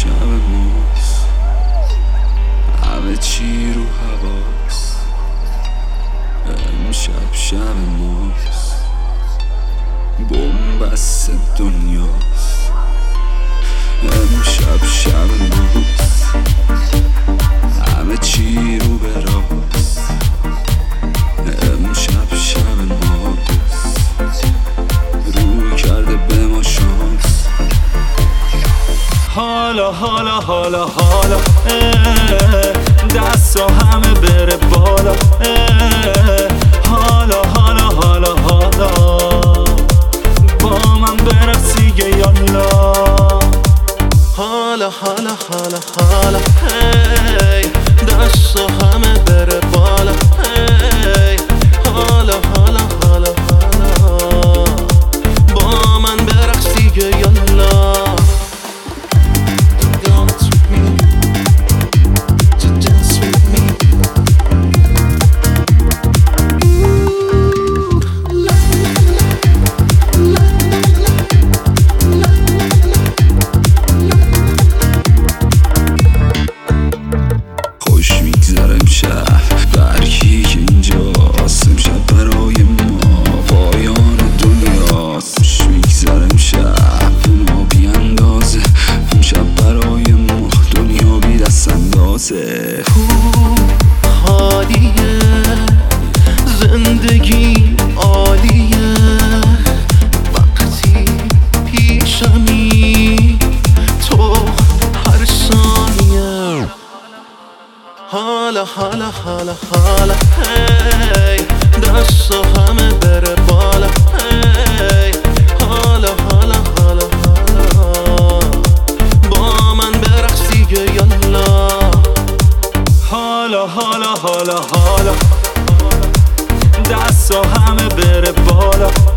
شب ماست، همه چی رو هواست. امشب شب ماست، بن‌بست دنیاست. امشب شب ماست، همه چی رو به راست. امشب شب ماست، رو کرده به ما شانس. حالا حالا حالا حالا دستا همه بره بالا. حالا حالا حالا حالا با من برقصی یالا. حالا حالا حالا حالا دستا همه بره بالا. حالا حالا حالا حالا با من برقصی یالا. خوش میگذره امشب برکی که اینجاست. امشب برای ما پایان دنیاست. خوش میگذره امشب ما بی اندازه. امشب برای ما دنیا بی دست اندازه. خالیه زندگی عالیه وقتی پیشمی تو هر ثانیه. حالا حالا حالا حالا دستا همه بره بالا. حالا حالا حالا حالا با من برقصی یالا. حالا حالا حالا حالا دستا همه بره بالا.